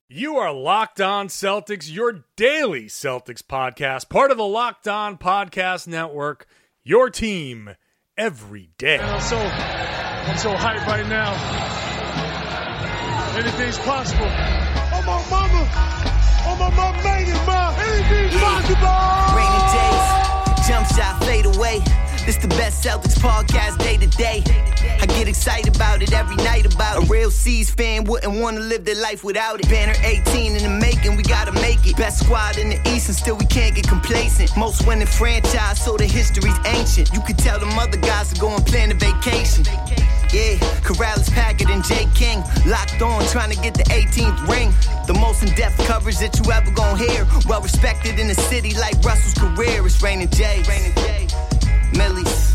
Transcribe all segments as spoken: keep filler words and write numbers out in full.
You are Locked On Celtics, your daily Celtics podcast, part of the Locked On Podcast Network, your team every day. And I'm so, I'm so hyped right now. Anything's possible. Oh, my mama. Oh, my mama made it, ma. Anything's possible. Rainy days, jump shot, fade away. This the best Celtics podcast day to day. I get excited about it every night about it. A real C's fan wouldn't want to live their life without it. Banner eighteen in the making, we gotta make it. Best squad in the East and still we can't get complacent. Most winning franchise, so the history's ancient. You could tell them other guys to go and plan a vacation. Yeah, Corrales, Packard, and Jay King locked on, trying to get the eighteenth ring. The most in-depth coverage that you ever gonna hear. Well respected in the city like Russell's career. It's Rainin' J. Millie's.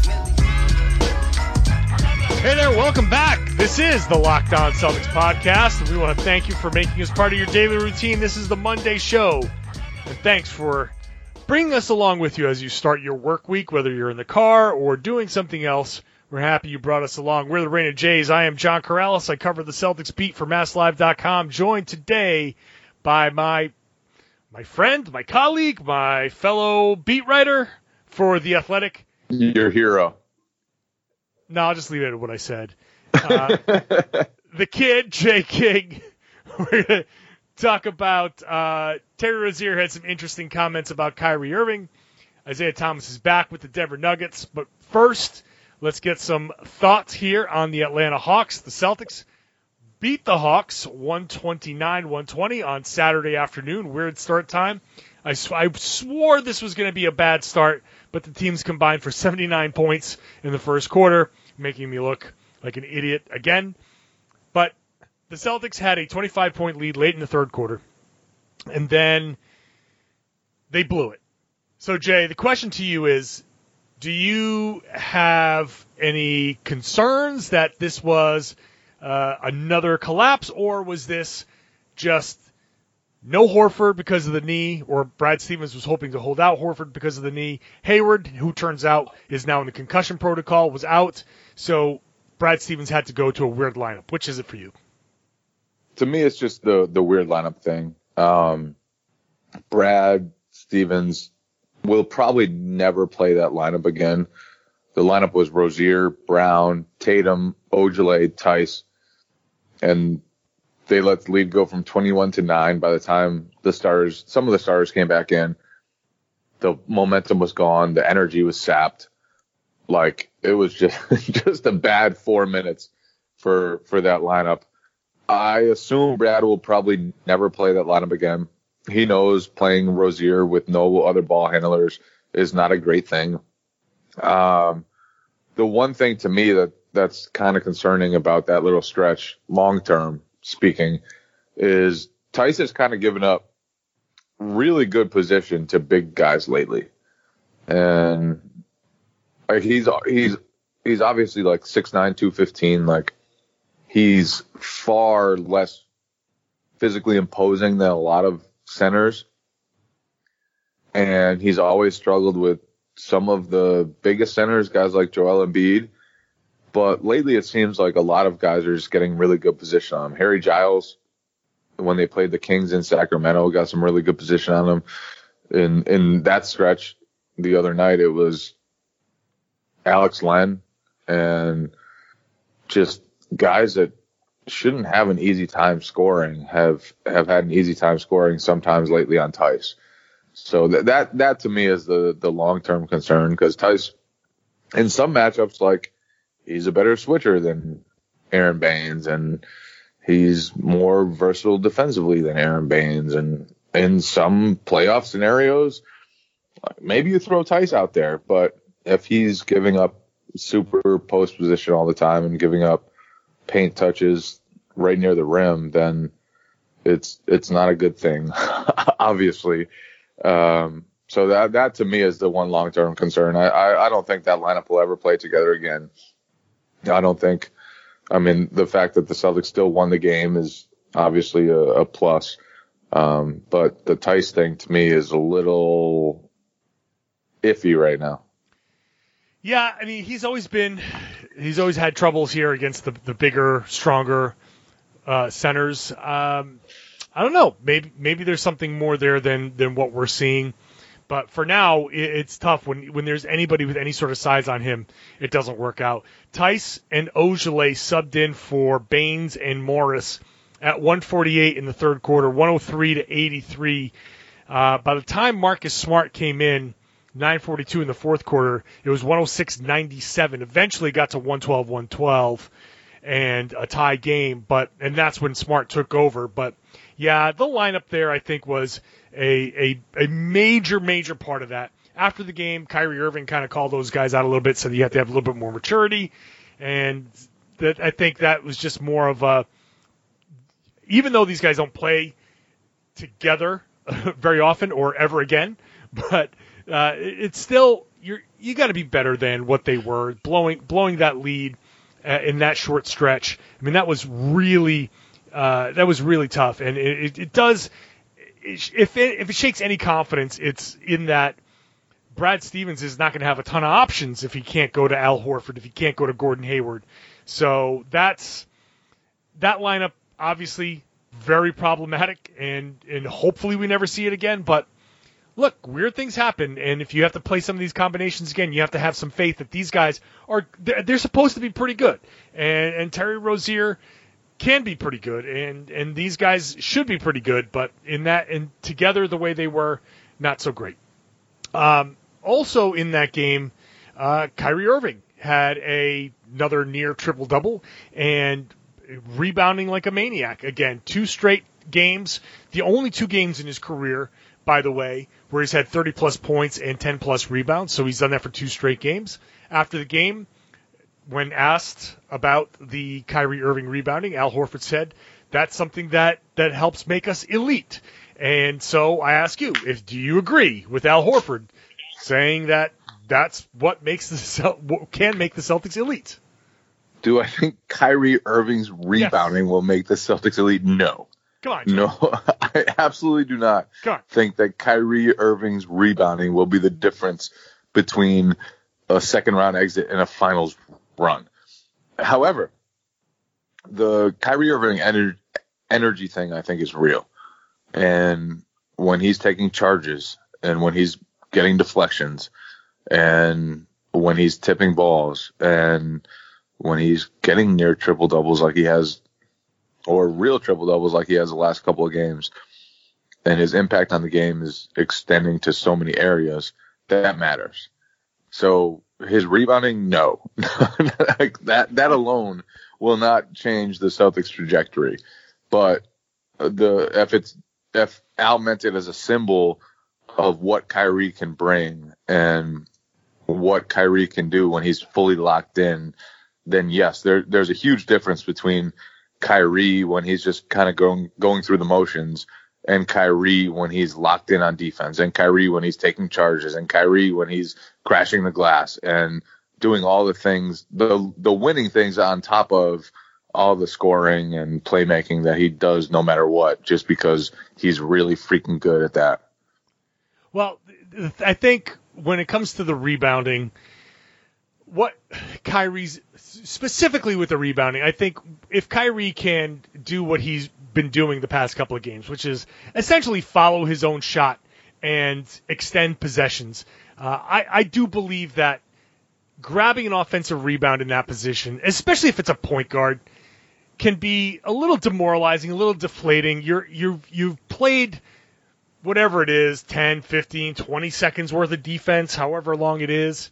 Hey there, welcome back. This is the Locked On Celtics podcast, and we want to thank you for making us part of your daily routine. This is the Monday show, and thanks for bringing us along with you as you start your work week, whether you're in the car or doing something else. We're happy you brought us along. We're the Rainin' Jays. I am John Corrales. I cover the Celtics beat for Mass Live dot com, joined today by my my friend, my colleague, my fellow beat writer for The Athletic. Your hero. No, I'll just leave it at what I said. Uh, the kid, Jay King. We're going to talk about uh, Terry Rozier had some interesting comments about Kyrie Irving. Isaiah Thomas is back with the Denver Nuggets. But first, let's get some thoughts here on the Atlanta Hawks. The Celtics beat the Hawks one twenty-nine one twenty on Saturday afternoon. Weird start time. I, sw- I swore this was going to be a bad start, but the teams combined for seventy-nine points in the first quarter, making me look like an idiot again. But the Celtics had a twenty-five point lead late in the third quarter, and then they blew it. So, Jay, the question to you is, do you have any concerns that this was uh, another collapse, or was this just no Horford because of the knee, or Brad Stevens was hoping to hold out Horford because of the knee? Hayward, who turns out is now in the concussion protocol, was out. So Brad Stevens had to go to a weird lineup. Which is it for you? To me, it's just the the weird lineup thing. Um, Brad Stevens will probably never play that lineup again. The lineup was Rozier, Brown, Tatum, Ojale, Tice, and they let the lead go from twenty-one to nine. By the time the stars, some of the stars came back in, the momentum was gone. The energy was sapped. Like, it was just, just a bad four minutes for, for that lineup. I assume Brad will probably never play that lineup again. He knows playing Rozier with no other ball handlers is not a great thing. Um, the one thing to me that that's kind of concerning about that little stretch long term speaking is Tice has kind of given up really good position to big guys lately. And like he's he's he's obviously like six nine, two fifteen. Like, he's far less physically imposing than a lot of centers. And he's always struggled with some of the biggest centers, guys like Joel Embiid. But lately it seems like a lot of guys are just getting really good position on him. Harry Giles, when they played the Kings in Sacramento, got some really good position on him. In in that stretch the other night, it was Alex Len and just guys that shouldn't have an easy time scoring have, have had an easy time scoring sometimes lately on Tice. So that that, that to me is the, the long-term concern, because Tice, in some matchups, like, he's a better switcher than Aaron Baines, and he's more versatile defensively than Aaron Baines. And in some playoff scenarios, maybe you throw Tice out there, but if he's giving up super post position all the time and giving up paint touches right near the rim, then it's it's not a good thing, obviously. Um, so that that to me is the one long term concern. I, I I don't think that lineup will ever play together again. I don't think. I mean, the fact that the Celtics still won the game is obviously a, a plus. Um, but the Tice thing to me is a little iffy right now. Yeah, I mean, he's always been, he's always had troubles here against the the bigger, stronger uh, centers. Um, I don't know. Maybe maybe there's something more there than than what we're seeing. But for now, it, it's tough when when there's anybody with any sort of size on him. It doesn't work out. Tice and Ojale subbed in for Baines and Morris at one forty-eight in the third quarter, one oh three to eighty-three. Uh, by the time Marcus Smart came in, nine forty-two in the fourth quarter, it was one oh six ninety-seven. Eventually got to one twelve one twelve and a tie game, but and that's when Smart took over. But yeah, the lineup there I think was a a, a major, major part of that. After the game, Kyrie Irving kind of called those guys out a little bit, said you have to have a little bit more maturity, and that I think that was just more of a, even though these guys don't play together very often or ever again, but uh, it's still you're you got to be better than what they were blowing blowing that lead uh, in that short stretch. I mean that was really uh, that was really tough, and it, it, it does if it, if it shakes any confidence, it's in that Brad Stevens is not going to have a ton of options if he can't go to Al Horford, if he can't go to Gordon Hayward. So that's that lineup obviously very problematic, and, and hopefully we never see it again. But look, weird things happen, and if you have to play some of these combinations again, you have to have some faith that these guys are they're, they're supposed to be pretty good, and and Terry Rozier can be pretty good, and and these guys should be pretty good, but in that and together the way they were, not so great. Um, also in that game, uh, Kyrie Irving had a, another near triple double and rebounding like a maniac. Again, two straight games, the only two games in his career, by the way, where he's had thirty plus points and ten plus rebounds. So he's done that for two straight games. After the game, when asked about the Kyrie Irving rebounding, Al Horford said, that's something that, that helps make us elite. And so I ask you, if do you agree with Al Horford saying that that's what makes the what can make the Celtics elite? Do I think Kyrie Irving's rebounding yes. will make the Celtics elite? No. Come on, Jim. No, I absolutely do not think that Kyrie Irving's rebounding will be the difference between a second round exit and a finals run. However, the Kyrie Irving ener- energy thing I think is real. And when he's taking charges and when he's getting deflections and when he's tipping balls and when he's getting near triple doubles like he has, or real triple doubles like he has the last couple of games, and his impact on the game is extending to so many areas, that matters. So his rebounding, no. that that alone will not change the Celtics trajectory. But the if it's if Al meant it as a symbol of what Kyrie can bring and what Kyrie can do when he's fully locked in, then yes, there there's a huge difference between Kyrie when he's just kind of going going through the motions, and Kyrie when he's locked in on defense, and Kyrie when he's taking charges, and Kyrie when he's crashing the glass and doing all the things, the the winning things on top of all the scoring and playmaking that he does no matter what, just because he's really freaking good at that. Well, I think when it comes to the rebounding, what Kyrie's specifically with the rebounding, I think if Kyrie can do what he's been doing the past couple of games, which is essentially follow his own shot and extend possessions, uh, I, I do believe that grabbing an offensive rebound in that position, especially if it's a point guard, can be a little demoralizing, a little deflating. You're you you've played whatever it is, ten, fifteen, twenty seconds worth of defense, however long it is.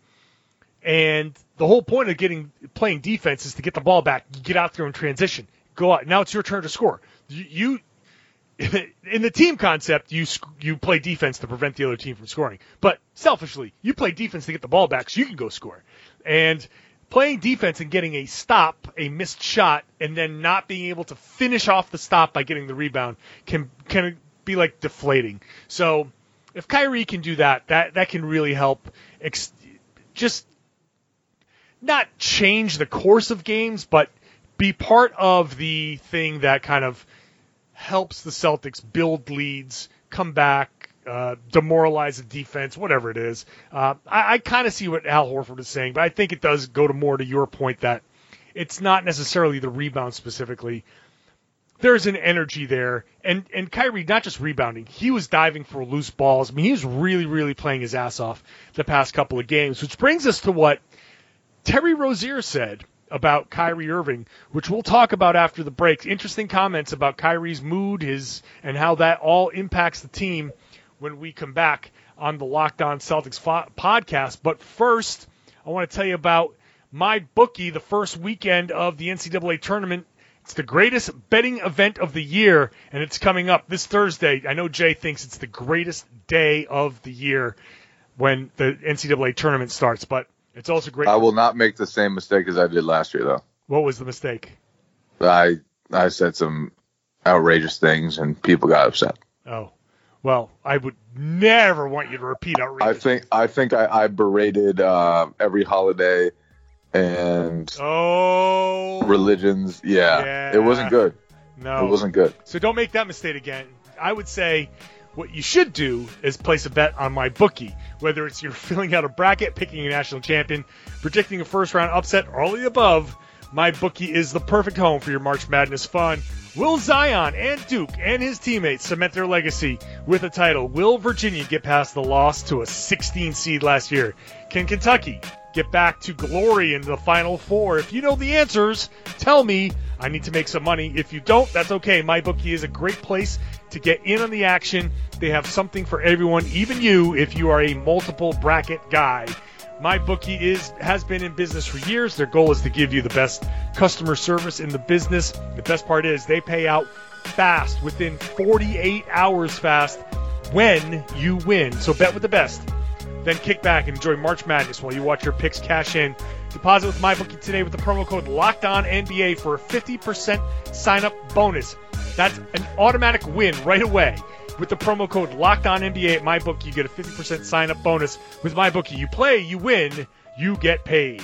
And the whole point of getting playing defense is to get the ball back, get out there in transition, go out. Now it's your turn to score. You, you in the team concept, you you play defense to prevent the other team from scoring. But selfishly, you play defense to get the ball back so you can go score. And playing defense and getting a stop, a missed shot, and then not being able to finish off the stop by getting the rebound can can be like deflating. So if Kyrie can do that, that that can really help ex- just not change the course of games, but be part of the thing that kind of helps the Celtics build leads, come back, uh, demoralize the defense, whatever it is. Uh, I, I kind of see what Al Horford is saying, but I think it does go to more to your point that it's not necessarily the rebound specifically. there's an energy there. And and Kyrie, not just rebounding, he was diving for loose balls. I mean, he was really, really playing his ass off the past couple of games, which brings us to what Terry Rozier said about Kyrie Irving, which we'll talk about after the break. Interesting comments about Kyrie's mood, his and how that all impacts the team when we come back on the Locked On Celtics fo- podcast. But first, I want to tell you about MyBookie, the first weekend of the N C double A tournament. It's the greatest betting event of the year, and it's coming up this Thursday. I know Jay thinks it's the greatest day of the year when the N C double A tournament starts, but it's also great. I will not make the same mistake as I did last year, though. What was the mistake? I I said some outrageous things, and people got upset. Oh, well, I would never want you to repeat outrageous. I think I think I, I berated uh, every holiday and oh religions. Yeah, yeah, it wasn't good. No, it wasn't good. So don't make that mistake again. I would say what you should do is place a bet on MyBookie. Whether it's you're filling out a bracket, picking a national champion, predicting a first-round upset, or all of the above, MyBookie is the perfect home for your March Madness fun. Will Zion and Duke and his teammates cement their legacy with a title? Will Virginia get past the loss to a sixteen seed last year? Can Kentucky get back to glory in the Final Four? If you know the answers, tell me. I need to make some money. If you don't, that's okay. MyBookie is a great place to get in on the action. They have something for everyone, even you, if you are a multiple bracket guy. MyBookie is has been in business for years. Their goal is to give you the best customer service in the business. The best part is they pay out fast, within forty-eight hours fast, when you win. So bet with the best. Then kick back and enjoy March Madness while you watch your picks cash in. Deposit with MyBookie today with the promo code LOCKEDONNBA for a fifty percent sign-up bonus. That's an automatic win right away. With the promo code LOCKEDONNBA at MyBookie, you get a fifty percent sign-up bonus. With MyBookie, you play, you win, you get paid.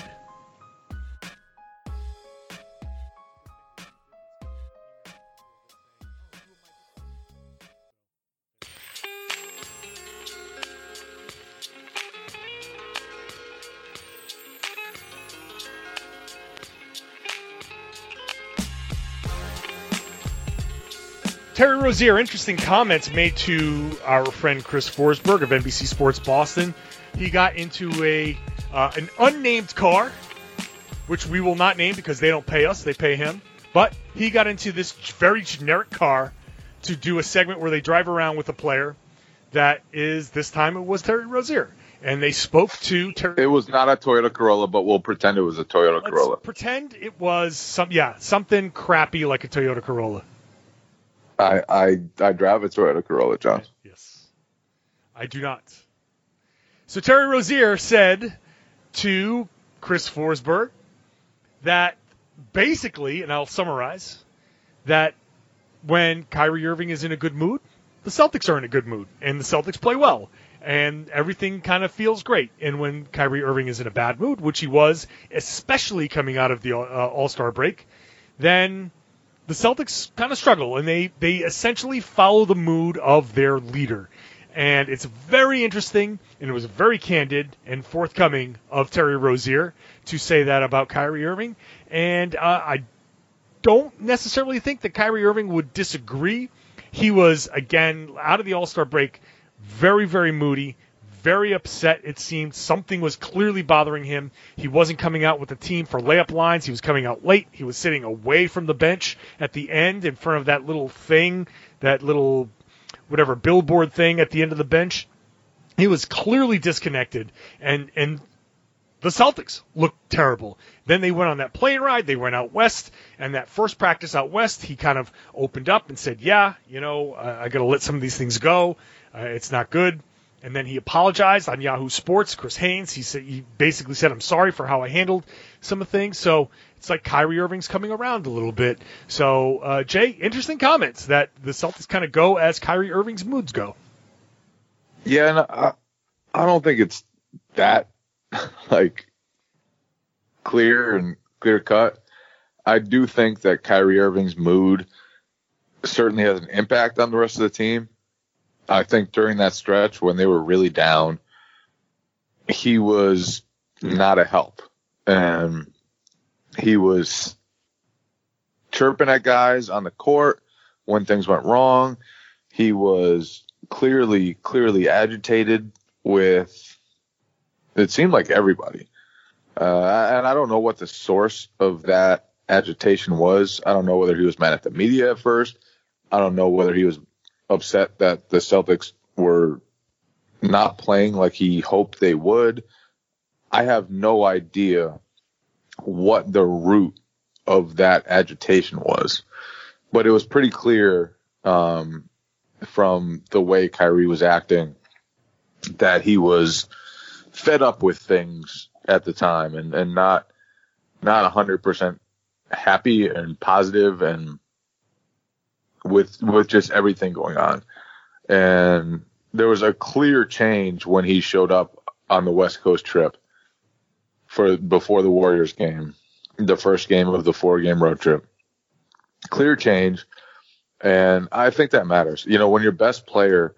Terry Rozier, interesting comments made to our friend Chris Forsberg of N B C Sports Boston. He got into a uh, an unnamed car, which we will not name because they don't pay us, they pay him. But he got into this very generic car to do a segment where they drive around with a player that is, this time it was Terry Rozier. And they spoke to Terry. It was not a Toyota Corolla, but we'll pretend it was a Toyota Let's Corolla. Pretend it was some, yeah, something crappy like a Toyota Corolla. I, I I drive a Toyota Corolla, John. Yes. I do not. So Terry Rozier said to Chris Forsberg that basically, and I'll summarize, that when Kyrie Irving is in a good mood, the Celtics are in a good mood, and the Celtics play well, and everything kind of feels great. And when Kyrie Irving is in a bad mood, which he was, especially coming out of the uh, All-Star break, then the Celtics kind of struggle, and they, they essentially follow the mood of their leader. And it's very interesting, and it was very candid and forthcoming of Terry Rozier to say that about Kyrie Irving. And uh, I don't necessarily think that Kyrie Irving would disagree. He was, again, out of the All-Star break, very, very moody, very upset, it seemed. Something was clearly bothering him. He wasn't coming out with the team for layup lines. He was coming out late. He was sitting away from the bench at the end in front of that little thing, that little, whatever, billboard thing at the end of the bench. He was clearly disconnected, and, and the Celtics looked terrible. Then they went on that plane ride. They went out west, and that first practice out west, he kind of opened up and said, yeah, you know, uh, I got to let some of these things go. Uh, it's not good. And then he apologized on Yahoo Sports. Chris Haynes, he said, he basically said, I'm sorry for how I handled some of the things. So it's like Kyrie Irving's coming around a little bit. So, uh, Jay, interesting comments that the Celtics kind of go as Kyrie Irving's moods go. Yeah, and I, I don't think it's that, like, clear and clear cut. I do think that Kyrie Irving's mood certainly has an impact on the rest of the team. I think during that stretch when they were really down, he was not a help. And he was chirping at guys on the court. when things went wrong. He was clearly, clearly agitated with, it seemed like everybody. Uh, and I don't know what the source of that agitation was. I don't know whether he was mad at the media at first. I don't know whether he was upset that the Celtics were not playing like he hoped they would. I have no idea what the root of that agitation was, but it was pretty clear um, from the way Kyrie was acting that he was fed up with things at the time and, and not not one hundred percent happy and positive and with with just everything going on. And there was a clear change when he showed up on the West Coast trip for before the Warriors game, the first game of the four-game road trip. Clear change, and I think that matters. You know, when your best player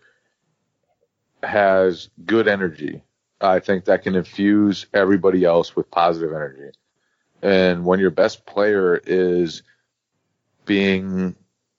has good energy, I think that can infuse everybody else with positive energy. And when your best player is being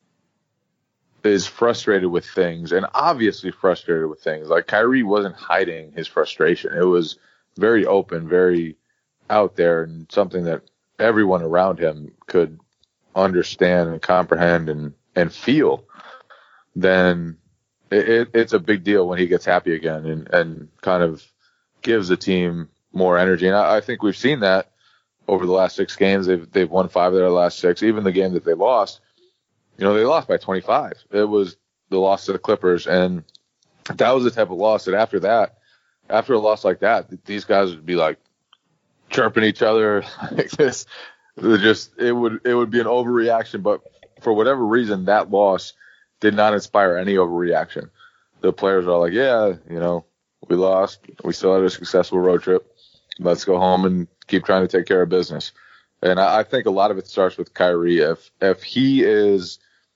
is frustrated with things, and obviously frustrated with things, like Kyrie wasn't hiding his frustration. It was very open, very out there, and something that everyone around him could understand and comprehend and, and feel. Then it, it, it's a big deal when he gets happy again and, and kind of gives the team more energy. And I, I think we've seen that over the last six games. They've they've won five of their last six. Even the game that they lost, you know, they lost by twenty-five. It was the loss to the Clippers, and that was the type of loss that after that, after a loss like that, these guys would be like chirping each other like this. It just it would it would be an overreaction. But for whatever reason, that loss did not inspire any overreaction. The players are like, yeah, you know, we lost. We still had a successful road trip. Let's go home and keep trying to take care of business. And I, I think a lot of it starts with Kyrie. If if he is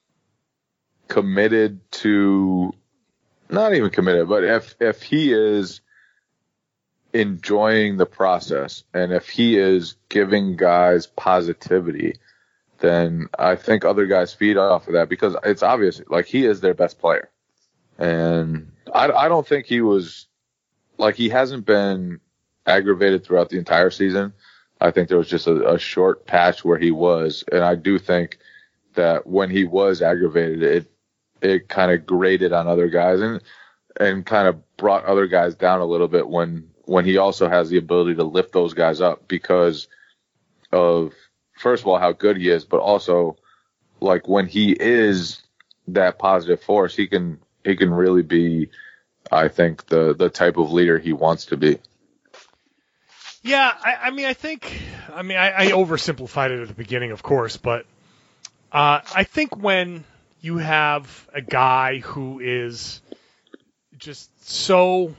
committed to, not even committed, but if if he is enjoying the process and if he is giving guys positivity, then I think other guys feed off of that, because it's obvious, like, he is their best player. And I, I don't think he was, like, he hasn't been aggravated throughout the entire season. I think there was just a, a short patch where he was, and I do think that when he was aggravated, it it kind of grated on other guys and and kind of brought other guys down a little bit when when he also has the ability to lift those guys up because of, first of all, how good he is, but also, like, when he is that positive force, he can he can really be, I think, the the type of leader he wants to be. Yeah, I, I mean, I think, I mean, I, I oversimplified it at the beginning, of course, but uh, I think when you have a guy who is just so,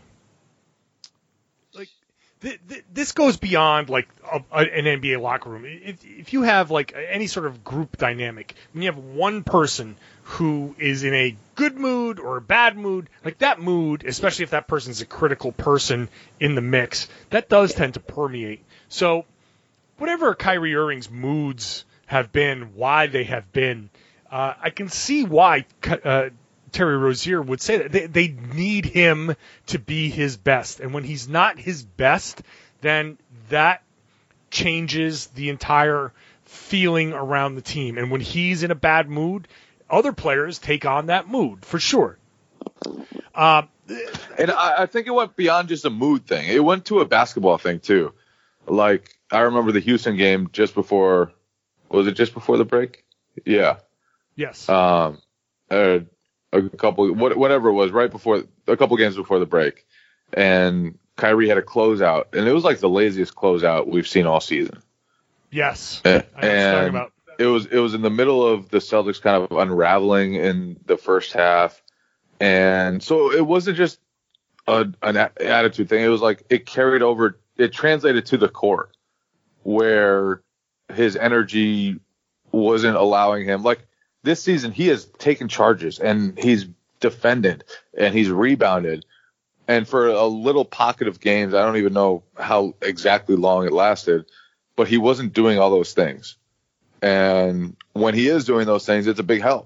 like, th- th- this goes beyond, like, a, a, an N B A locker room. If, if you have, like, any sort of group dynamic, when you have one person who is in a good mood or a bad mood, like, that mood, especially if that person's a critical person in the mix, that does tend to permeate. So whatever Kyrie Irving's moods have been, why they have been, uh, I can see why uh, Terry Rozier would say that. They, they need him to be his best. And when he's not his best, then that changes the entire feeling around the team. And when he's in a bad mood, other players take on that mood, for sure. Uh, and I, I think it went beyond just a mood thing. It went to a basketball thing, too. Like, I remember the Houston game just before, was it just before the break? Yeah. Yes. Um, uh, a couple, whatever it was, right before, a couple games before the break. And Kyrie had a closeout, and it was like the laziest closeout we've seen all season. Yes. And, I know what you're talking about. It was it was in the middle of the Celtics kind of unraveling in the first half, and so it wasn't just a, an a- attitude thing. It was like it carried over. It translated to the court, where his energy wasn't allowing him. Like, this season, he has taken charges and he's defended and he's rebounded, and for a little pocket of games, I don't even know how exactly long it lasted, but he wasn't doing all those things. And when he is doing those things, it's a big help.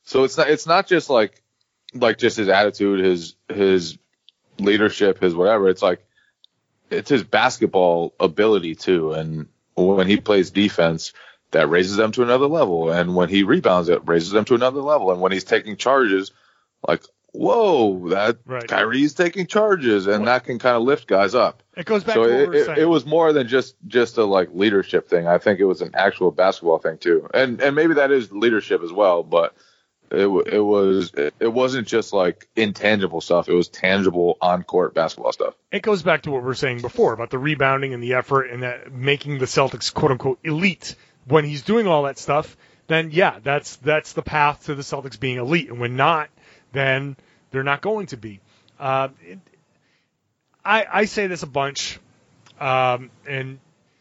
So it's not it's not just like like just his attitude, his his leadership, his whatever. It's like it's his basketball ability too. And when he plays defense, that raises them to another level. And when he rebounds, it raises them to another level. And when he's taking charges, like, whoa, that right. Kyrie's taking charges, and that can kind of lift guys up. It goes back so to what it, we were it, saying. it was more than just just a like leadership thing. I think it was an actual basketball thing too, and and maybe that is leadership as well. But it it was it wasn't just like intangible stuff. It was tangible on court basketball stuff. It goes back to what we were saying before about the rebounding and the effort and that making the Celtics quote unquote elite. When he's doing all that stuff, then yeah, that's that's the path to the Celtics being elite. And when not, then they're not going to be. Uh, it, I, I say this a bunch, um, and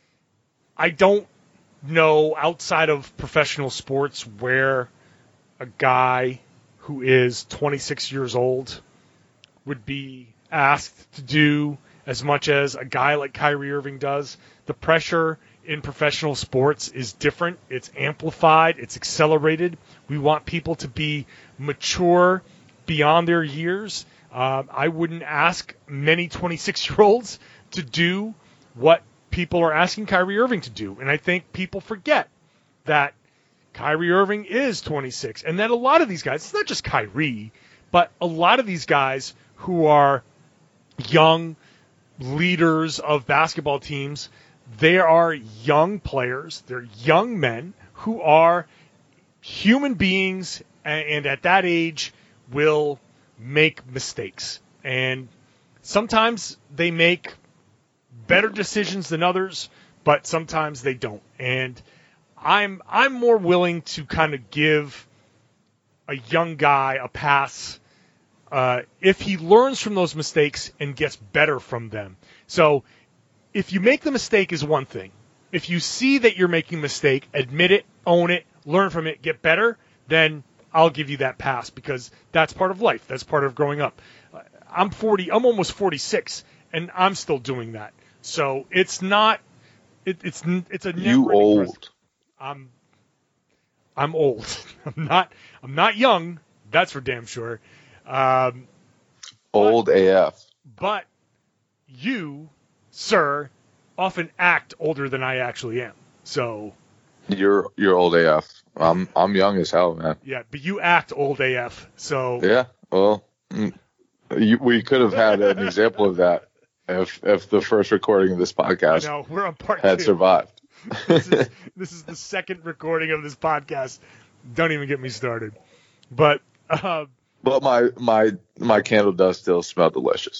I don't know outside of professional sports where a guy who is twenty-six years old would be asked to do as much as a guy like Kyrie Irving does. The pressure in professional sports is different. It's amplified. It's accelerated. We want people to be mature beyond their years. Uh, I wouldn't ask many twenty-six-year-olds to do what people are asking Kyrie Irving to do. And I think people forget that Kyrie Irving is twenty-six. And that a lot of these guys, it's not just Kyrie, but a lot of these guys who are young leaders of basketball teams, they are young players. They're young men who are human beings, and at that age will make mistakes. And sometimes they make better decisions than others, but sometimes they don't. And I'm I'm more willing to kind of give a young guy a pass uh, if he learns from those mistakes and gets better from them. So if you make the mistake is one thing. If you see that you're making a mistake, admit it, own it, learn from it, get better, then I'll give you that pass because that's part of life. That's part of growing up. I'm forty. I'm almost forty-six, and I'm still doing that. So it's not. It, it's it's a you old. Process. I'm I'm old. I'm not. I'm not young. That's for damn sure. Um, old but, A F. But you, sir, often act older than I actually am. So you're you're old A F. I'm I'm young as hell, man. Yeah, but you act old A F. So yeah, well, you, we could have had an example of that if if the first recording of this podcast I know, we're on part had two. survived. this is this is the second recording of this podcast. Don't even get me started. But uh, but my my my candle does still smell delicious.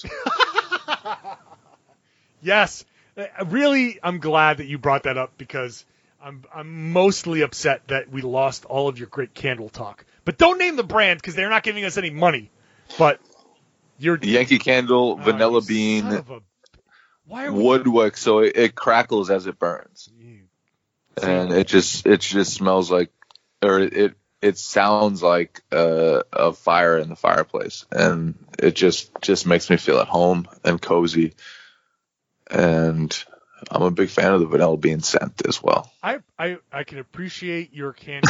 Yes, really, I'm glad that you brought that up because I'm I'm mostly upset that we lost all of your great candle talk. But don't name the brand because they're not giving us any money. But you're Yankee Candle, oh, vanilla you bean, son of a, why are we, woodwick, so it, it crackles as it burns, and it just it just smells like, or it it, it sounds like uh, a fire in the fireplace, and it just just makes me feel at home and cozy, and I'm a big fan of the vanilla bean scent as well. I I, I can appreciate your candle.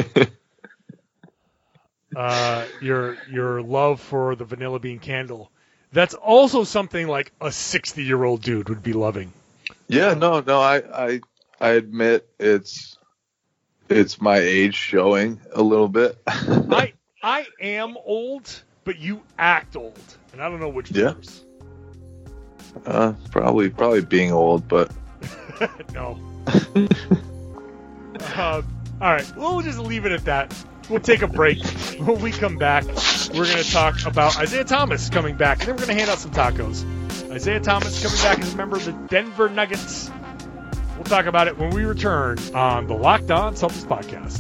Uh, your your love for the vanilla bean candle. That's also something like a sixty-year-old dude would be loving. Yeah, no, no, I, I I admit it's it's my age showing a little bit. I I am old, but you act old, and I don't know which yeah. worse. Uh, probably probably being old, but no. uh, all right, we'll just leave it at that. We'll take a break. When we come back, we're going to talk about Isaiah Thomas coming back, and then we're going to hand out some tacos. Isaiah Thomas coming back as a member of the Denver Nuggets. We'll talk about it when we return on the Locked On Celtics podcast.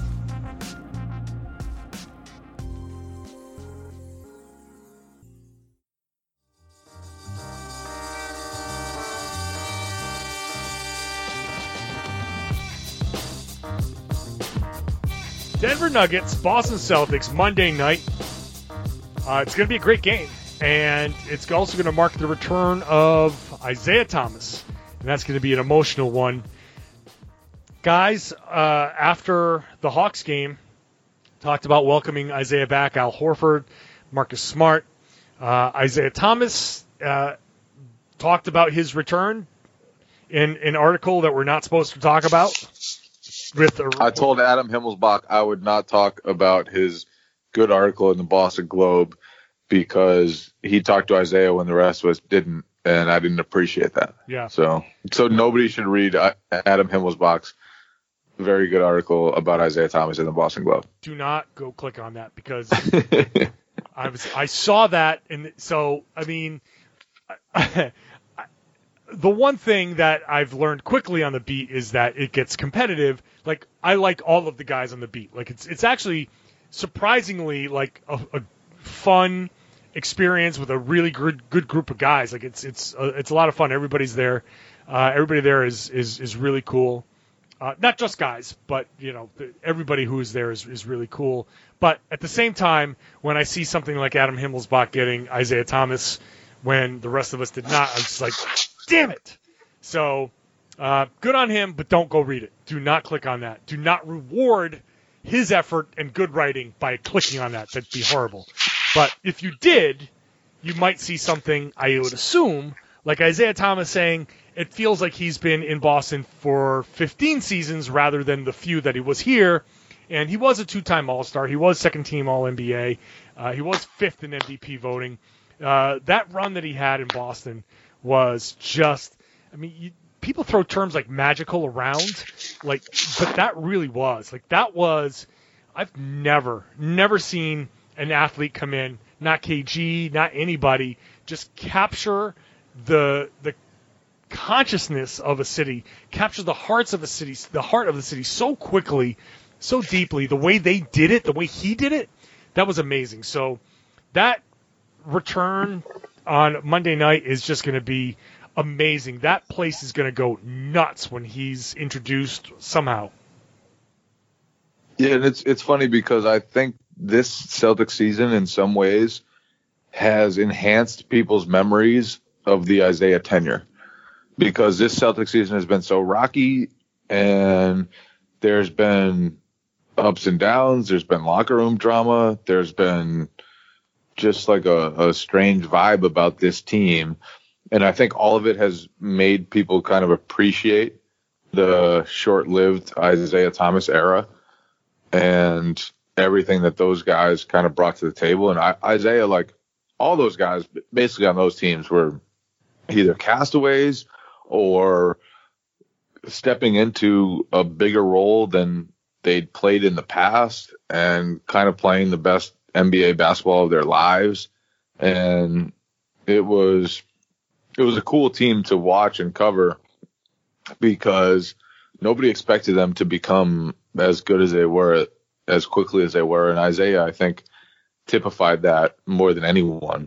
Denver Nuggets, Boston Celtics, Monday night. Uh, it's going to be a great game, and it's also going to mark the return of Isaiah Thomas, and that's going to be an emotional one. Guys, uh, after the Hawks game, talked about welcoming Isaiah back, Al Horford, Marcus Smart, uh, Isaiah Thomas uh, talked about his return in an article that we're not supposed to talk about. With a, I told Adam Himmelsbach I would not talk about his good article in the Boston Globe because he talked to Isaiah when the rest of us didn't, and I didn't appreciate that. Yeah. So, so nobody should read Adam Himmelsbach's very good article about Isaiah Thomas in the Boston Globe. Do not go click on that because I was I saw that, and so I mean, I, I, the one thing that I've learned quickly on the beat is that it gets competitive. Like I like all of the guys on the beat. Like it's it's actually surprisingly like a, a fun experience with a really good good group of guys. Like it's it's uh, it's a lot of fun. Everybody's there. Uh, everybody there is is is really cool. Uh, not just guys, but you know the, everybody who is there is is really cool. But at the same time, when I see something like Adam Himmelsbach getting Isaiah Thomas when the rest of us did not, I was just like, damn it. So uh, good on him, but don't go read it. Do not click on that. Do not reward his effort and good writing by clicking on that. That'd be horrible. But if you did, you might see something, I would assume, like Isaiah Thomas saying, it feels like he's been in Boston for fifteen seasons rather than the few that he was here. And he was a two-time All-Star. He was second-team All N B A. Uh, he was fifth in M V P voting. Uh, that run that he had in Boston was just, I mean, you, people throw terms like magical around, like, but that really was. Like, that was, I've never, never seen an athlete come in, not K G, not anybody, just capture the the consciousness of a city, capture the hearts of a city, the heart of the city so quickly, so deeply. The way they did it, the way he did it, that was amazing. So that return on Monday night is just going to be amazing. That place is going to go nuts when he's introduced somehow. Yeah, and it's it's funny because I think this Celtics season in some ways has enhanced people's memories of the Isaiah tenure, because this Celtics season has been so rocky and there's been ups and downs. There's been locker room drama. There's been just like a, a strange vibe about this team. And I think all of it has made people kind of appreciate the short-lived Isaiah Thomas era and everything that those guys kind of brought to the table. And I, Isaiah, like all those guys basically on those teams were either castaways or stepping into a bigger role than they'd played in the past and kind of playing the best N B A basketball of their lives. And it was, it was a cool team to watch and cover because nobody expected them to become as good as they were as quickly as they were. And Isaiah, I think, typified that more than anyone.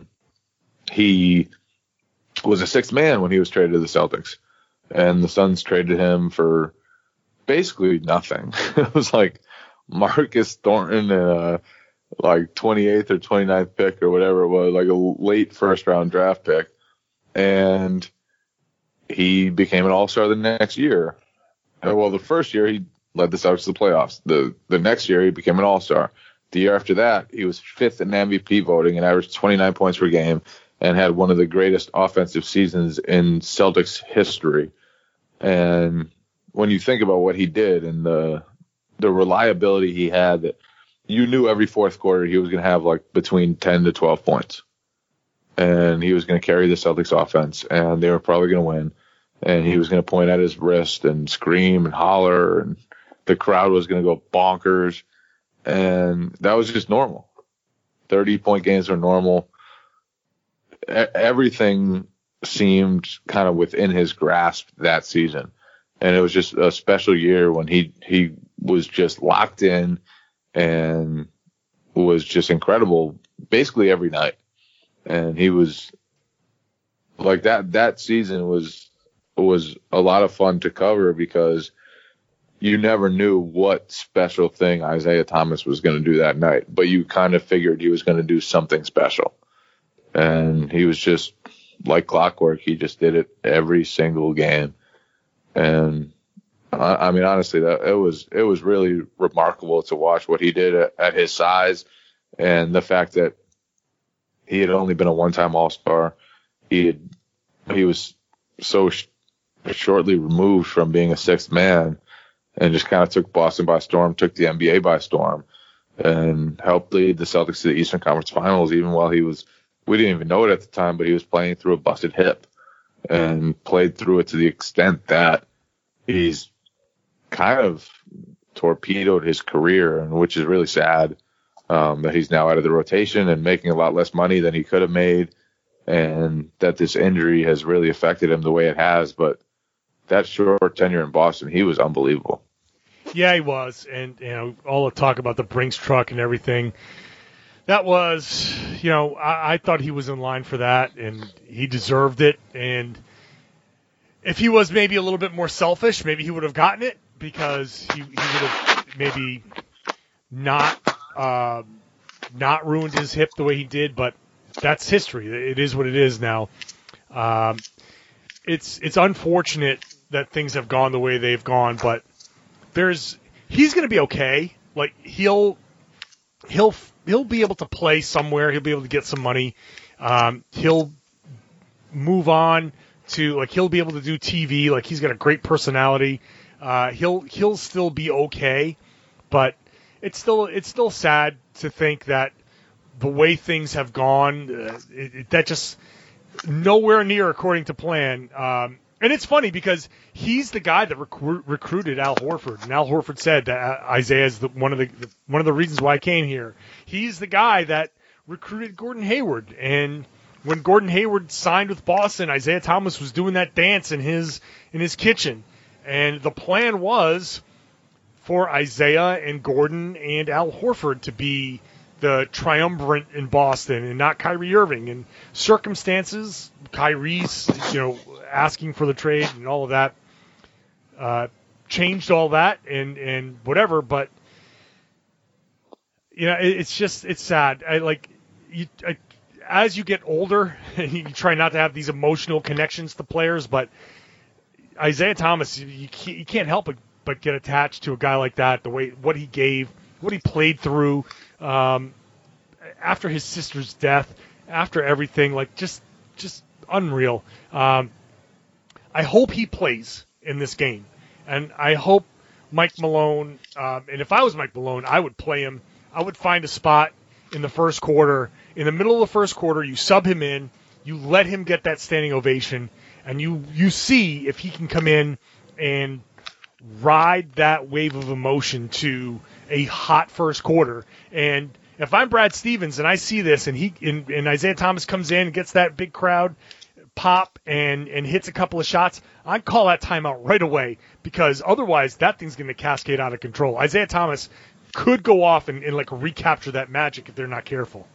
He was a sixth man when he was traded to the Celtics, and the Suns traded him for basically nothing. It was like Marcus Thornton and a like twenty-eighth or twenty-ninth pick or whatever it was, like a late first round draft pick. And he became an all-star the next year. Well, the first year he led the Celtics to the playoffs. The the next year he became an all-star. The year after that, he was fifth in M V P voting and averaged twenty-nine points per game and had one of the greatest offensive seasons in Celtics history. And when you think about what he did and the the reliability he had, that you knew every fourth quarter he was going to have like between ten to twelve points. And he was going to carry the Celtics offense, and they were probably going to win. And he was going to point at his wrist and scream and holler, and the crowd was going to go bonkers. And that was just normal. thirty-point games are normal. E- everything seemed kind of within his grasp that season. And it was just a special year when he, he was just locked in and was just incredible basically every night. And he was like that, that season was, was a lot of fun to cover because you never knew what special thing Isaiah Thomas was going to do that night, but you kind of figured he was going to do something special. And he was just like clockwork. He just did it every single game. And I mean, honestly, that it was it was really remarkable to watch what he did at, at his size, and the fact that he had only been a one-time All-Star. He had, he was so sh- shortly removed from being a sixth man, and just kind of took Boston by storm, took the N B A by storm, and helped lead the Celtics to the Eastern Conference Finals. Even while he was, we didn't even know it at the time, but he was playing through a busted hip, and played through it to the extent that he's kind of torpedoed his career, and which is really sad, um, that he's now out of the rotation and making a lot less money than he could have made, and that this injury has really affected him the way it has. But that short tenure in Boston, he was unbelievable. Yeah, he was. And, you know, all the talk about the Brinks truck and everything, that was, you know, I, I thought he was in line for that, and he deserved it. And if he was maybe a little bit more selfish, maybe he would have gotten it, because he, he would have maybe not uh, not ruined his hip the way he did. But that's history. It is what it is now. Um, it's it's unfortunate that things have gone the way they've gone, but there's he's going to be okay. Like he'll he'll he'll be able to play somewhere. He'll be able to get some money. Um, he'll move on to like he'll be able to do T V. Like he's got a great personality. Uh, he'll he'll still be okay, but it's still it's still sad to think that the way things have gone, uh, it, it, that just nowhere near according to plan. Um, and it's funny because he's the guy that recru- recruited Al Horford, and Al Horford said that Isaiah is the, one of the, the one of the reasons why I came here. He's the guy that recruited Gordon Hayward, and when Gordon Hayward signed with Boston, Isaiah Thomas was doing that dance in his in his kitchen. And the plan was for Isaiah and Gordon and Al Horford to be the triumvirate in Boston and not Kyrie Irving. And circumstances, Kyrie's, you know, asking for the trade and all of that, uh, changed all that and, and whatever. But, you know, it, it's just, it's sad. I like you, I, as you get older, you try not to have these emotional connections to players, but Isaiah Thomas, you can't, you can't help but, but get attached to a guy like that, the way what he gave, what he played through um, after his sister's death, after everything, like just just unreal. Um, I hope he plays in this game, and I hope Mike Malone, um, and if I was Mike Malone, I would play him. I would find a spot in the first quarter, in the middle of the first quarter, you sub him in, you let him get that standing ovation, and you, you see if he can come in and ride that wave of emotion to a hot first quarter. And if I'm Brad Stevens and I see this, and he and, and Isaiah Thomas comes in and gets that big crowd pop and, and hits a couple of shots, I'd call that timeout right away, because otherwise that thing's going to cascade out of control. Isaiah Thomas could go off and, and like recapture that magic if they're not careful.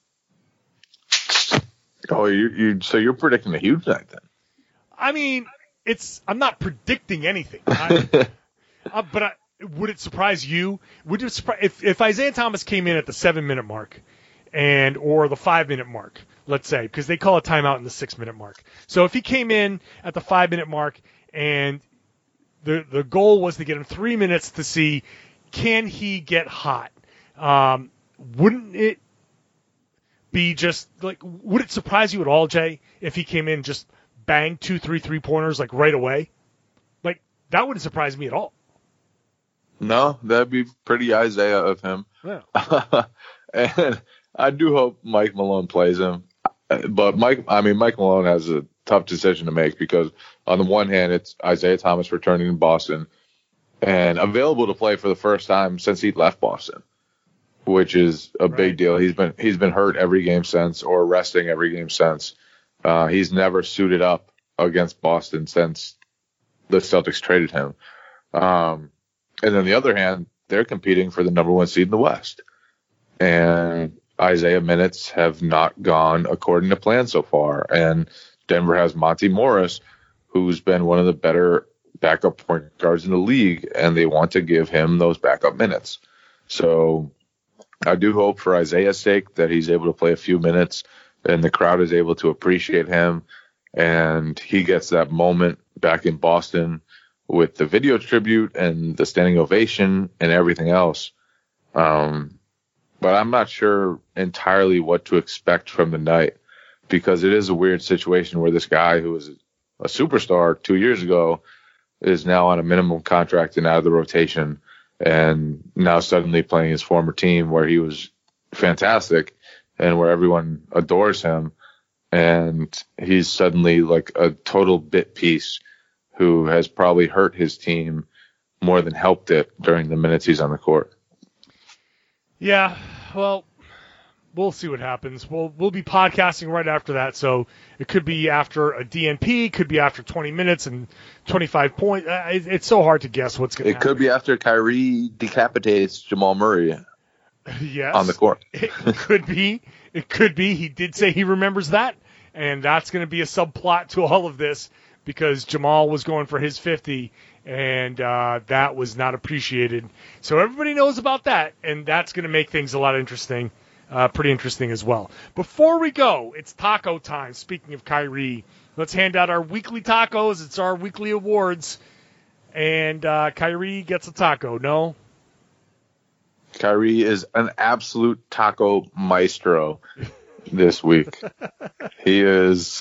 Oh, you you so you're predicting a huge night then? I mean, it's I'm not predicting anything, I, uh, but I, would it surprise you? Would it surprise if, if Isaiah Thomas came in at the seven minute mark, and or the five minute mark, let's say, because they call a timeout in the six minute mark. So if he came in at the five minute mark, and the the goal was to get him three minutes to see can he get hot, um, wouldn't it be just like, would it surprise you at all, Jay, if he came in just bang two, three, three pointers like right away? Like that wouldn't surprise me at all. No, that'd be pretty Isaiah of him. Yeah. And I do hope Mike Malone plays him. But Mike, I mean, Mike Malone has a tough decision to make, because on the one hand, it's Isaiah Thomas returning to Boston and available to play for the first time since he left Boston, which is a Right. big deal. He's been he's been hurt every game since, or resting every game since. Uh, he's never suited up against Boston since the Celtics traded him. Um, and then the other hand, they're competing for the number one seed in the West, and Isaiah minutes have not gone according to plan so far. And Denver has Monty Morris, who's been one of the better backup point guards in the league, and they want to give him those backup minutes. So I do hope for Isaiah's sake that he's able to play a few minutes and the crowd is able to appreciate him, and he gets that moment back in Boston with the video tribute and the standing ovation and everything else. Um, but I'm not sure entirely what to expect from the night, because it is a weird situation where this guy who was a superstar two years ago is now on a minimum contract and out of the rotation, and now suddenly playing his former team where he was fantastic and where everyone adores him. And he's suddenly like a total bit piece who has probably hurt his team more than helped it during the minutes he's on the court. Yeah, well, we'll see what happens. We'll we'll be podcasting right after that, so it could be after a D N P, could be after twenty minutes and twenty-five points. Uh, it, it's so hard to guess what's going to It happen. could be after Kyrie decapitates Jamal Murray Yes, on the court. It could be. It could be. He did say he remembers that, and that's going to be a subplot to all of this, because Jamal was going for his fifty, and uh, that was not appreciated. So everybody knows about that, and that's going to make things a lot interesting, uh, pretty interesting as well. Before we go, it's taco time. Speaking of Kyrie, let's hand out our weekly tacos. It's our weekly awards, and uh, Kyrie gets a taco. No? Kyrie is an absolute taco maestro this week. He is.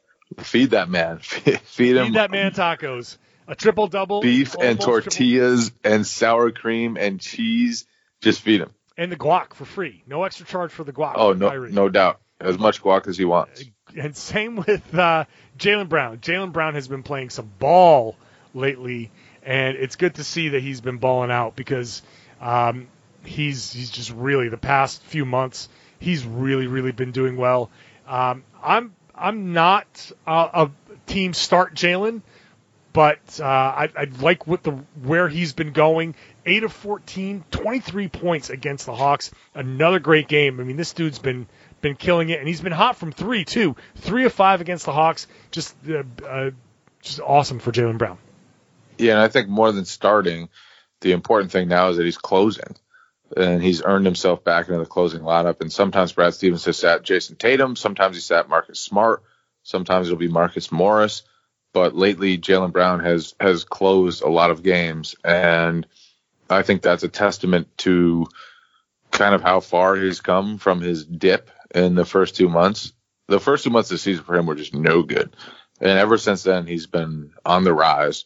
Feed that man. Feed him Feed that man tacos. A triple-double. beef and almost triple- tortillas and sour cream and cheese. Just feed him. And the guac for free. No extra charge for the guac. Oh, for no, Kyrie. no doubt. As much guac as he wants. And same with uh, Jaylen Brown. Jaylen Brown has been playing some ball lately, and it's good to see that he's been balling out, because um, he's he's just really, the past few months, he's really, really been doing well. Um, I'm I'm not uh, a team start Jaylen, but uh, I, I like what the where he's been going. eight of fourteen, twenty-three points against the Hawks. Another great game. I mean, this dude's been been killing it, and he's been hot from three too. Three of five against the Hawks. Just uh, uh, just awesome for Jaylen Brown. Yeah, and I think more than starting, the important thing now is that he's closing. And he's earned himself back into the closing lineup. And sometimes Brad Stevens has sat Jason Tatum. Sometimes he sat Marcus Smart. Sometimes it'll be Marcus Morris. But lately, Jaylen Brown has has closed a lot of games. And I think that's a testament to kind of how far he's come from his dip in the first two months. The first two months of the season for him were just no good. And ever since then, he's been on the rise.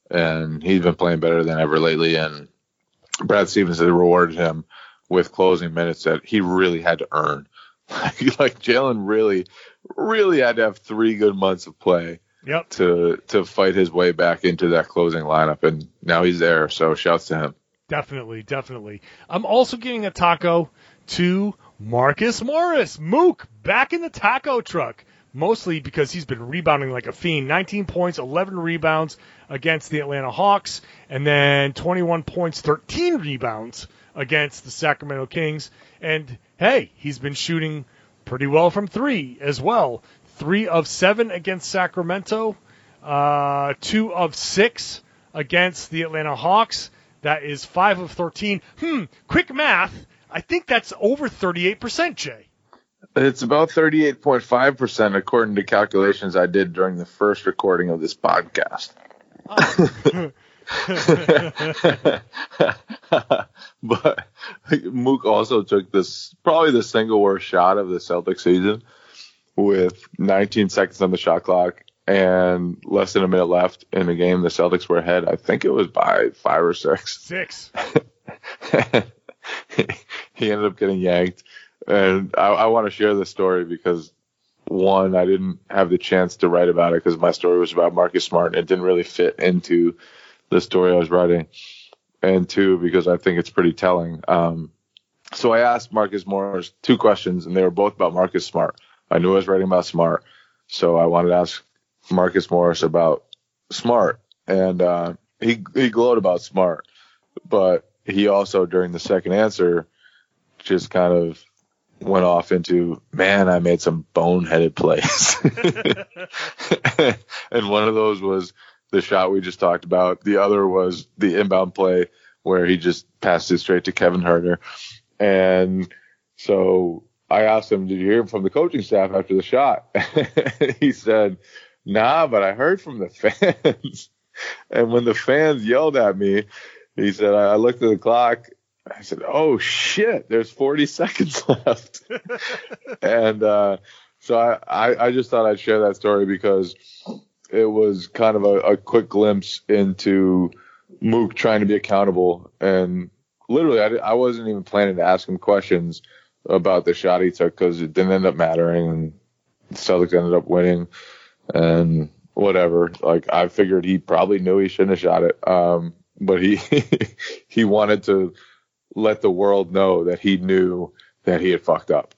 And he's been playing better than ever lately. And Brad Stevens has rewarded him with closing minutes that he really had to earn. Like Jaylen really, really had to have three good months of play Yep. to to fight his way back into that closing lineup, and now he's there. So shouts to him. Definitely, definitely. I'm also giving a taco to Marcus Morris. Mook back in the taco truck, mostly because he's been rebounding like a fiend. nineteen points, eleven rebounds against the Atlanta Hawks, and then twenty-one points, thirteen rebounds against the Sacramento Kings. And, hey, he's been shooting pretty well from three as well. Three of seven against Sacramento, uh, two of six against the Atlanta Hawks. That is five of thirteen. Hmm, quick math. I think that's over thirty-eight percent, Jay. It's about thirty-eight point five percent according to calculations I did during the first recording of this podcast. Oh. But Mook also took this, probably the single worst shot of the Celtics season, with nineteen seconds on the shot clock and less than a minute left in the game. The Celtics were ahead. I think it was by five or six. Six. He ended up getting yanked. And I, I want to share this story because, one, I didn't have the chance to write about it because my story was about Marcus Smart and it didn't really fit into the story I was writing. And two, because I think it's pretty telling. Um, so I asked Marcus Morris two questions, and they were both about Marcus Smart. I knew I was writing about Smart, so I wanted to ask Marcus Morris about Smart. And uh, he he glowed about Smart, but he also, during the second answer, just kind of went off into, man, I made some boneheaded plays. And one of those was the shot we just talked about. The other was the inbound play where he just passed it straight to Kevin Huerter. And so I asked him, did you hear from the coaching staff after the shot? He said, nah, but I heard from the fans. And when the fans yelled at me, he said, I, I looked at the clock. I said, oh, shit, there's forty seconds left. and uh, so I, I, I just thought I'd share that story because it was kind of a, a quick glimpse into Mook trying to be accountable. And literally, I, I wasn't even planning to ask him questions about the shot he took because it didn't end up mattering. And the Celtics ended up winning and whatever. Like, I figured he probably knew he shouldn't have shot it. Um, but he he wanted to let the world know that he knew that he had fucked up.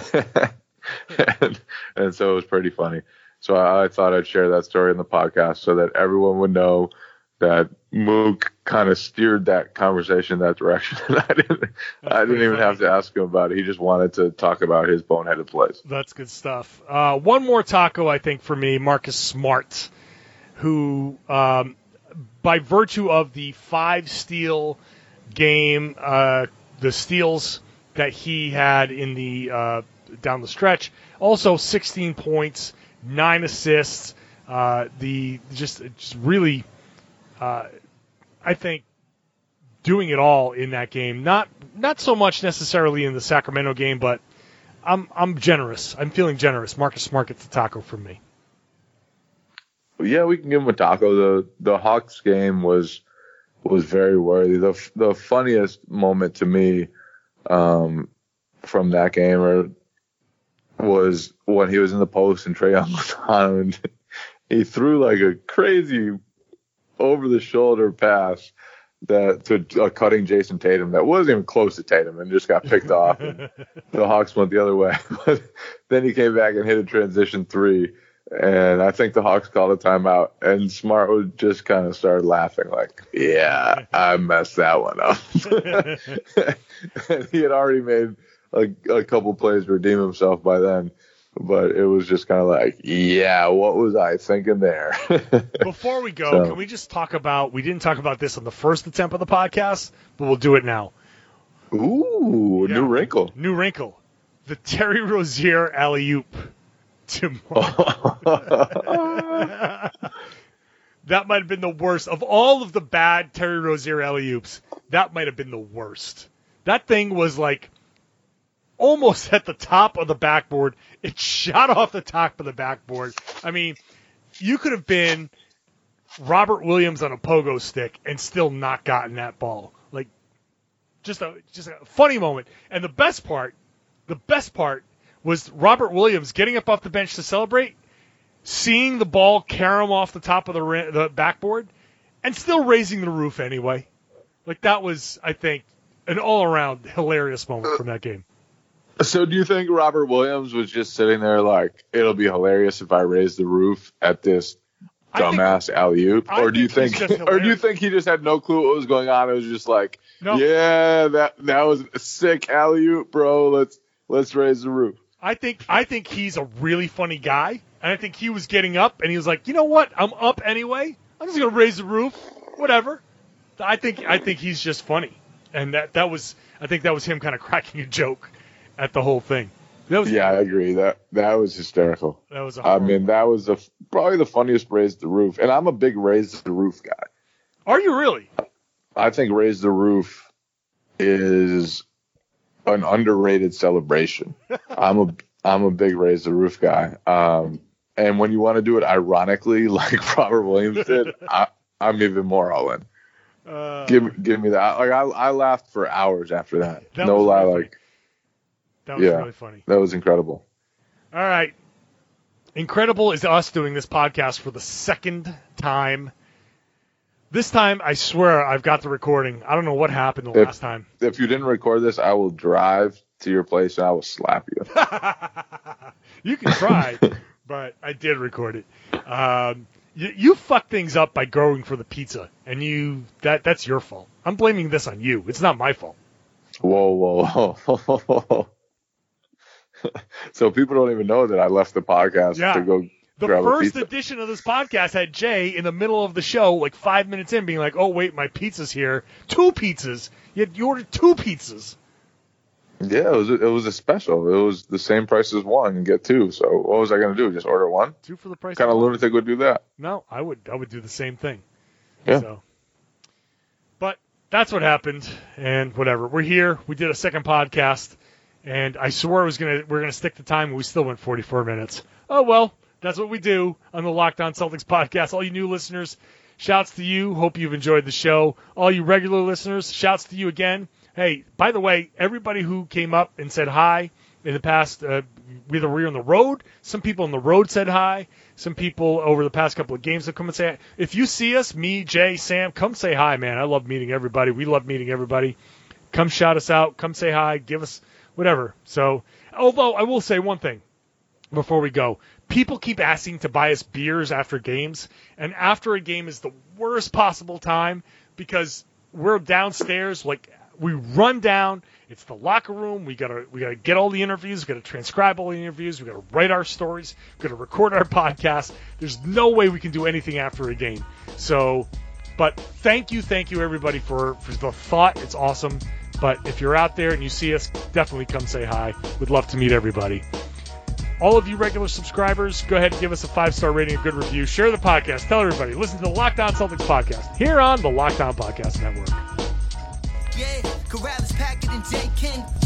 and, and so it was pretty funny. So I, I thought I'd share that story in the podcast so that everyone would know that Mook kind of steered that conversation that direction. I didn't, I didn't even funny. have to ask him about it. He just wanted to talk about his boneheaded plays. That's good stuff. Uh, one more taco, I think, for me, Marcus Smart, who, um, by virtue of the five-steal game, uh, the steals that he had in the uh, down the stretch, also sixteen points, nine assists, uh, the just just really. Uh, I think doing it all in that game, not not so much necessarily in the Sacramento game, but I'm I'm generous. I'm feeling generous. Marcus Smart gets the taco from me. Yeah, we can give him a taco. The the Hawks game was was very worthy. The the funniest moment to me um, from that game was when he was in the post and Trae Young was on him, and he threw like a crazy over the shoulder pass that to a cutting Jason Tatum that wasn't even close to Tatum and just got picked off. And the Hawks went the other way. But then he came back and hit a transition three, and I think the Hawks called a timeout. And Smart would just kind of started laughing like, "Yeah, I messed that one up." And he had already made a, a couple plays to redeem himself by then. But it was just kind of like, yeah, what was I thinking there? Before we go, so. Can we just talk about, we didn't talk about this on the first attempt of the podcast, but we'll do it now. Ooh, yeah. New wrinkle. New wrinkle. The Terry Rozier alley-oop to That might have been the worst. Of all of the bad Terry Rozier alley-oops, that might have been the worst. That thing was like almost at the top of the backboard. It shot off the top of the backboard. I mean, you could have been Robert Williams on a pogo stick and still not gotten that ball. Like, just a just a funny moment. And the best part, the best part was Robert Williams getting up off the bench to celebrate, seeing the ball carom off the top of the the backboard, and still raising the roof anyway. Like, that was, I think, an all-around hilarious moment from that game. So do you think Robert Williams was just sitting there like, it'll be hilarious if I raise the roof at this dumbass alley-oop? Or do you think, think or do you think he just had no clue what was going on? It was just like, no. yeah, that that was a sick alley-oop, bro. Let's let's raise the roof. I think I think he's a really funny guy, and I think he was getting up and he was like, you know what? I'm up anyway. I'm just gonna raise the roof. Whatever. I think I think he's just funny, and that that was I think that was him kind of cracking a joke at the whole thing. That was, yeah, I agree. That that was hysterical. That was. A I mean, that was the, probably the funniest raise the roof, and I'm a big raise the roof guy. Are you really? I think raise the roof is an underrated celebration. I'm a I'm a big raise the roof guy. Um, and when you want to do it ironically, like Robert Williams did, I, I'm even more all in. Uh, give give me that. Like I I laughed for hours after that. that no lie, really like. That was yeah, really funny. That was incredible. All right. Incredible is us doing this podcast for the second time. This time, I swear, I've got the recording. I don't know what happened the if, last time. If you didn't record this, I will drive to your place and I will slap you. You can try, but I did record it. Um, you, you fucked things up by going for the pizza, and you that that's your fault. I'm blaming this on you. It's not my fault. Whoa, whoa, whoa. So people don't even know that I left the podcast yeah. to go the grab first a pizza. edition of this podcast had Jay in the middle of the show, like five minutes in, being like, oh, wait, my pizza's here. Two pizzas. You, had, you ordered two pizzas. Yeah, it was, a, it was a special. It was the same price as one and get two. So what was I going to do? Just order one? Two for the price What kind of of one. lunatic would do that? No, I would I would do the same thing. Yeah. So, but that's what happened, and whatever. We're here. We did a second podcast, and I swore I was gonna we're gonna stick to time, and we still went forty-four minutes. Oh well, that's what we do on the Locked On Celtics podcast. All you new listeners, shouts to you. Hope you've enjoyed the show. All you regular listeners, shouts to you again. Hey, by the way, everybody who came up and said hi in the past, uh, whether we were on the road, some people on the road said hi. Some people over the past couple of games have come and say hi. If you see us, me, Jay, Sam, come say hi, man. I love meeting everybody. We love meeting everybody. Come shout us out. Come say hi. Give us whatever. So, although I will say one thing before we go. People keep asking to buy us beers after games, and after a game is the worst possible time because we're downstairs, like we run down. It's the locker room. We gotta we gotta get all the interviews. We gotta transcribe all the interviews. We gotta write our stories. We gotta record our podcast. There's no way we can do anything after a game. So, but thank you, thank you everybody for for the thought. It's awesome. But if you're out there and you see us, definitely come say hi. We'd love to meet everybody. All of you regular subscribers, go ahead and give us a five-star rating, a good review. Share the podcast. Tell everybody. Listen to the Locked On Celtics podcast here on the Locked On Podcast Network. Yeah, Corrales, Packard, and J. King.